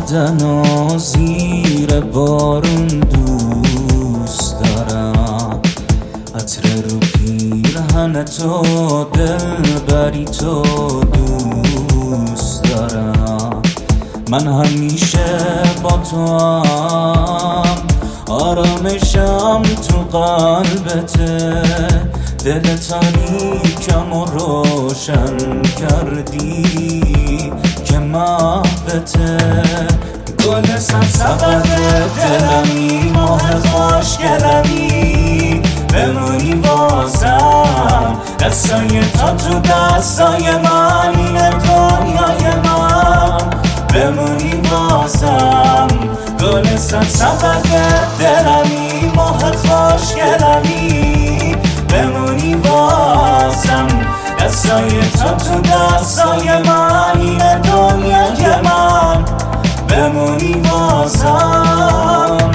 اومدن و زیر بارون دوست دارم، عطر رو پیرهن تو، دلبری تو دوست دارم. من همیشه با تو هم، آرامشم تو قلبته، دل تاریکم و روشن کردی که محبته. گل سبزه دلمی، ماه خوشگلمی، بمونی بازم دستای تا تو دستای من، این دنیای من، بمونی بازم. گل سبزه دلمی، ماه خوشگلمی، بمونی بازم دستای تو دستای من، این دنیای من، بمونی بازم.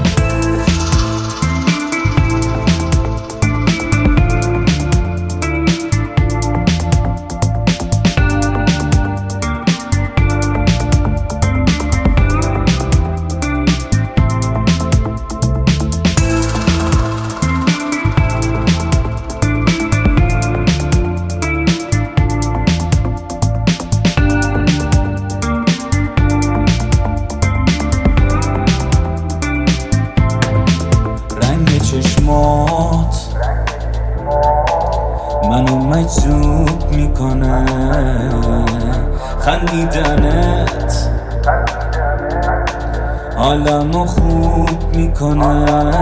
چشمات منو مجذوب میکنه، خندیدنت حالمو خوب میکنه،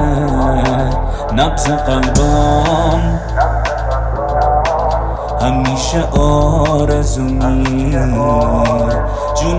نبض قلبم همیشه آرزومی، جون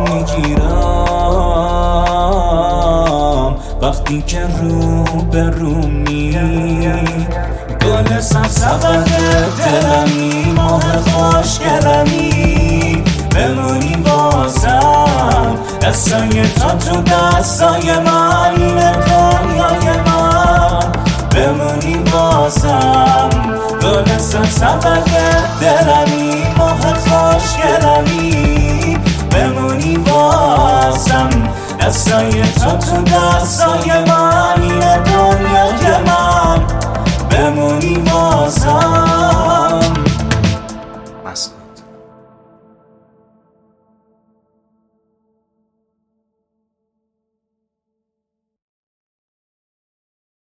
میگیرم وقتی که رو به رومی. گل سبزه دلمی، ماه خوشگلمی، بمونی بازم دستای تو دستای من، این دنیای من، بمونی بازم. گل سبزه دلمی، ماه خوشگلمی، بمونی بازم دستای تو دستای من، این دنیای من، بمونی بازم.